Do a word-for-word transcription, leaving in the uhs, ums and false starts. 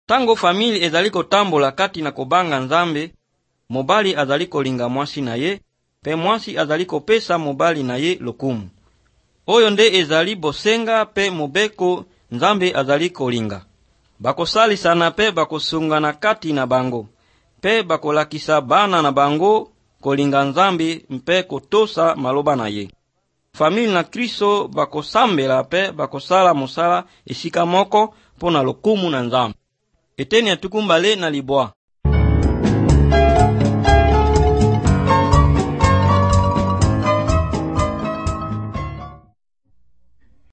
Tango famili ezali kotambola kati na kobanga Nzambe, mobali azali kolinga mwasi na ye, pe mwasi azali kopesa mobali na ye lokumu. Oyo nde ezali bosenga pe mobeko Nzambe azali kolinga. Bakosalisana pe bakosungana kati na bango, pe bakolakisa bana na bango kolinga Nzambe mpe kotosa maloba na ye. Famili na Kristo bakosambela pe bakosala mosala esika moko pona lokumu na Nzambe. Eteni atukumbale na libwa.